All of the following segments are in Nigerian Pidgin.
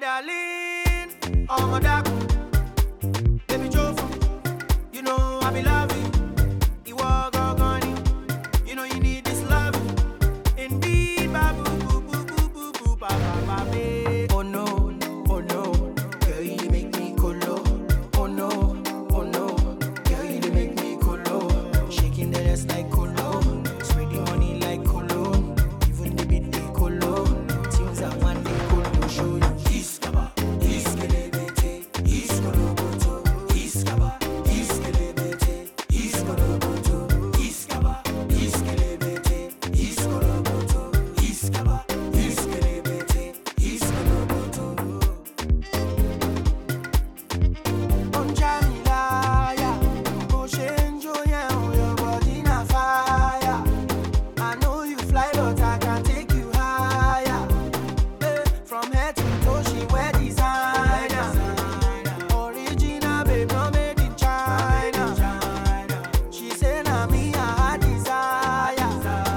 darling, oh my dark, baby Jofa, you know I be loving. You are gone, you know you need this love. Indeed, babu, boo, boo, boo, boo, boo, ba, ba, ba, babe. Oh no, girl, you make me colo. Oh no, girl, you make me colo. Shaking the ass like colo, spreading money like colo. Even the beat they colo. Things that one day colo show you. Iskaba, iskelebete, iskoloboto. Iskaba, iskelebete, iskoloboto. Iskaba, iskelebete, iskoloboto. Iskaba, iskelebete, iskoloboto. On Jamilaya, oh Shenjo, yeah, your body na fire. I know you fly, but I can take you higher. From head to toe, she wear designer. Original, babe, no made in China. She say na me I desire.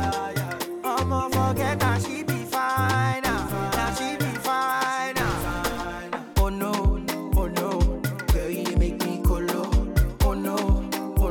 I'ma forget that she be fine now. Now she be fine now. Oh no, girl you dey make me colo. Oh no,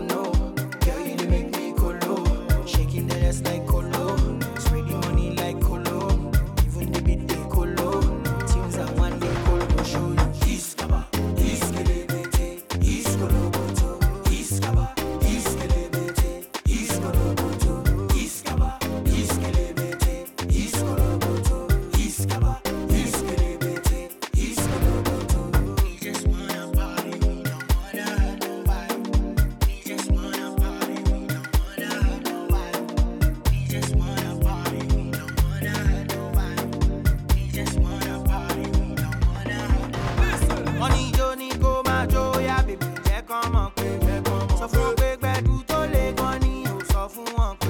girl you dey make me colo. Shaking the ass like colo, spreading money like colo. Even the beat they colo. Tunes that one day colo show you. Iskaba, iskelebete, iskoloboto. Iskaba, iskelebete, iskoloboto. Iskaba, iskelebete, iskoloboto. Iskaba, iskelebete, iskoloboto. We just wanna party, we don't wanna hurt nobody. We just wanna party, we don't wanna hurt nobody. We just wanna party, we don't wanna hurt nobody. We just wanna party, we don't wanna hurt nobody. Money Johnny go my joy, yeah, baby, jẹ́ kán mọ̀ pé sọ fún wọn pé gbẹ̀du tó lè gan ni ò sọ fún wọn pé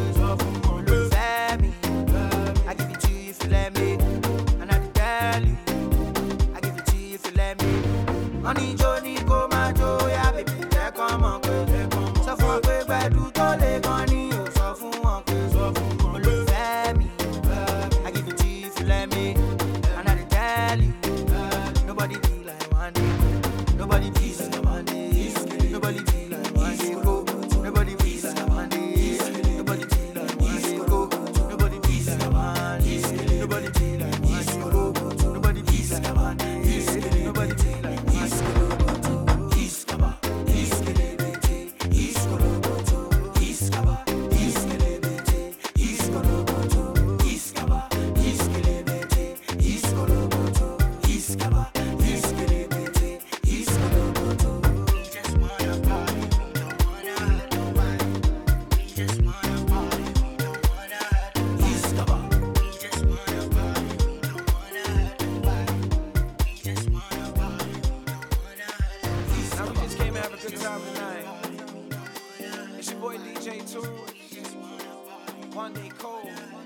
olùfẹ́ mi. I give it to you if you let me, and I dey tell you, I give it to you if you let me. Money Johnny go my joy, yeah, baby, jẹ́ kán mọ̀ pé sọ fún wọn pé gbẹ̀du tó lè gan ni ò sọ fún wọn pé olùfẹ́ mi. I give it to you if you let me, and I dey tell you, nobody be like one day. Nobody be like one day. Nobody be like one day. Go. Nobody be like one day. Nobody be like one day. Go. Nobody be like one day. Nobody be like one day. Go. Nobody be like one day. Nobody be like one day. Iskaba, iskelebete, iskoloboto. Iskaba, iskelebete, iskoloboto. Iskaba, iskelebete, iskoloboto. Iskaba, iskelebete, iskoloboto. We just wanna party, we don't wanna hurt nobody. We just wanna party, we don't wanna hurt nobody. Iskaba, we just wanna party, we don't wanna hurt nobody. We just wanna party, we don't wanna hurt nobody. Now we just came to have a good time tonight. It's your boy DJ Tool. One day cold.